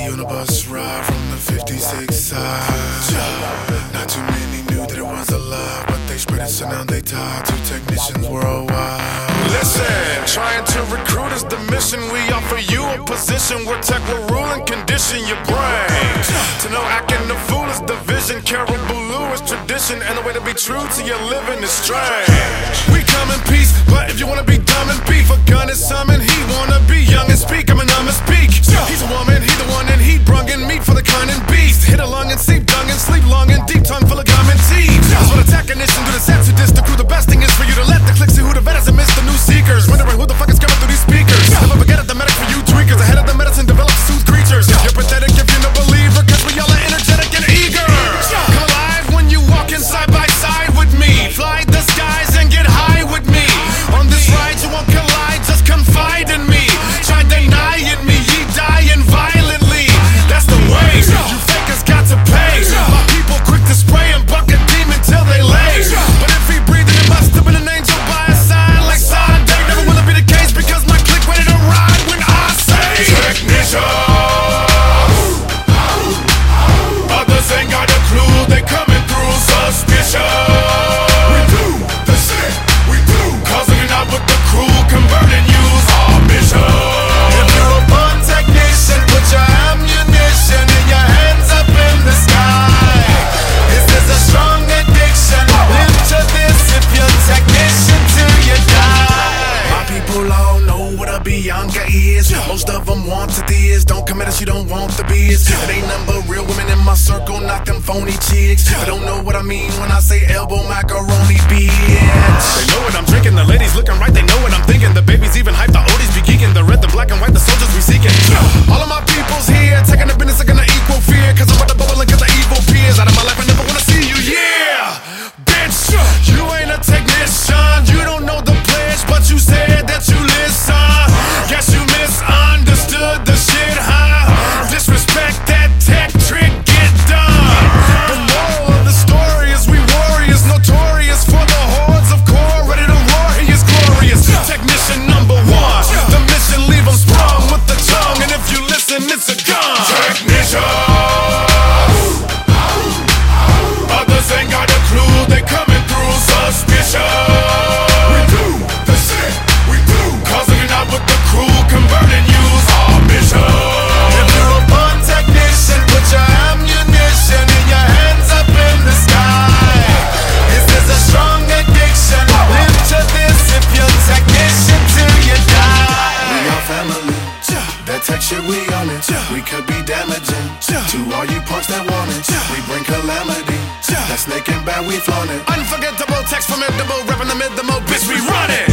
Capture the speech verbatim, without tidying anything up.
on a bus ride from the fifty-six side. Not too many knew that it was a lie, but they spread it so now they tied to technicians worldwide. Listen, trying to recruit is the mission. We offer you a position where tech will rule and condition your brain. To know acting the fool is the vision. Caribou Blue is tradition, and the way to be true to your living is strange. We come in peace, but if you wanna be dumb and beef, a gun is summoned. He wanna be young and speak, I'm a numb and speak. He's a woman, he the one, and he brung in meat for the cunning beast. Hit a lung and seep, dung and sleep long and deep, tongue full of gum and teeth. That's what a technician do to set to diss the crew. The best thing is for you to let the click see who the vet is and miss the new seekers. Wondering who the fuck is coming through these speakers. Never forget it, the medic for you tweakers. Ahead of the medicine developed to soothe creatures. You're pathetic if you're no believer, cause we all are energetic and eager. Come alive when you walk in side by side with me. Fly the skies and get high with me. On this ride you won't collide, just confide in me. Try denying me, ye dying violently. That's the way, you fakers got to pay. My people quick to spray and buck a demon till they lay. But if he breathing, it must have been an angel by his side. Like Sunday, never will it be the case, because my clique ready to ride when I say technician. Others ain't got a clue, they coming through suspicion. We do the shit, we do. Cause if you're not with the crew, converting you's our mission. If you're a born technician, put your ammunition in your hands up in the sky. This is a strong addiction, live to this if you're a technician till you die. My people all know what a Bianca is. Most of them want to this. Don't commit us, you don't want the biz. It ain't nothing but real women in my circle, not them phony chicks. They don't know what I mean when I say elbow macaroni, bitch. They know what I'm drinking, the ladies looking right, they know what I'm thinking. The babies even hype, the oldies be geeking. The red, the black and white, the soldiers we seeking. All of my people's here, taking the business, taking the equal fear. Cause I'm about to bubble and get the evil peers out of my life, I never wanna see you, yeah. Bitch, you ain't a technician, you don't know the pledge, but you said that you listen. Guess you misunderstood the shit, huh? Disrespect that tech trick, get done. The moral of the story is we warriors, notorious for the hordes of core, ready to roar, he is glorious. Technician number one, the mission leave him sprung with the tongue, and if you listen, it's a gun. Technician. Others ain't got a clue, they coming through suspicion. We do the shit, we do. Cause if you're not with the crew, converting you's our mission. If you're a born technician, put your ammunition in your hands up in the sky. This is a strong addiction, live to this if you're a technician till you die. We are family, that tech shit we on it. We could be damaging to all you punks that want it. We bring calamity, that snake and bat we flaunt it. Unforgettable text, formidable, repping the mid, the mo, bitch, we run it.